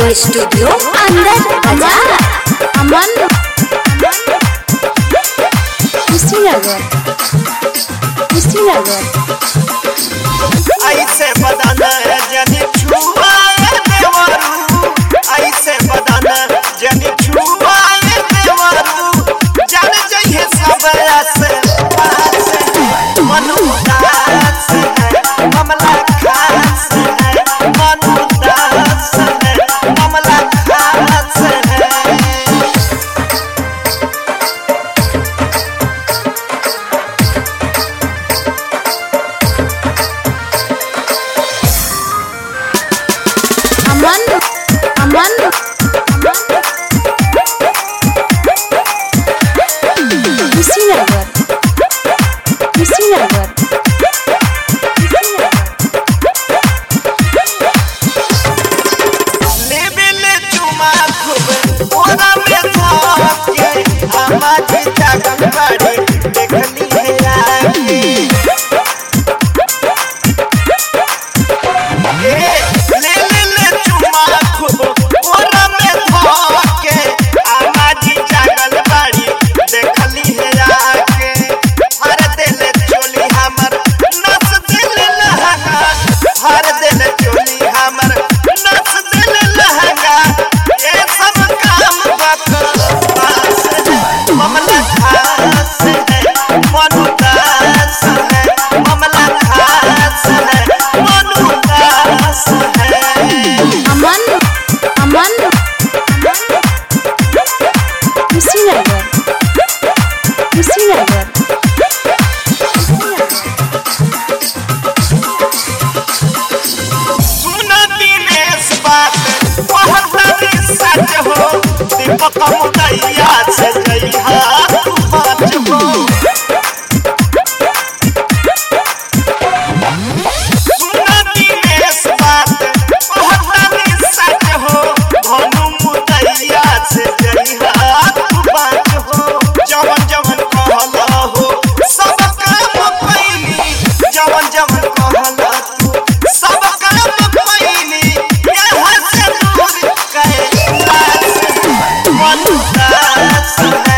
recording studio अंदर बाजार अमन कुशीनगर ऐसे बदन जनी छुआए देवरू ऐसे बदन जनी छुआए देवरू जान जइए सब ऐसे पास मनु दास है मामला खास है मनु दास है मामला खास है अमन कुशीनगर लेबेले चुमा खूब ओरा में धके हमारी जागन बाड़ी देखनी है आगे ले चुमा खूब ओरा में धके हमारी जागन बाड़ी देखली है आगे हर दिल चोली हमर नस दिल लहंगा हर दिल चोली हमर नस दिल लहंगा ये सब काम बकवास है मामला खास है मनु दास है मामला खास है मनु दास है अमन कुशीनगर सुना दिनेश बात बहुत सच हो दीपक मुदैया से जइहा तू बात हो सुना दिनेश बात बहुत सच हो भानु मुदैया से जइहा तू बात हो जवन जवन कहला हो सब काम पैली जवन जवन कहला तू सब काम पैली यहाँ से दूर कैलाश मनु दास है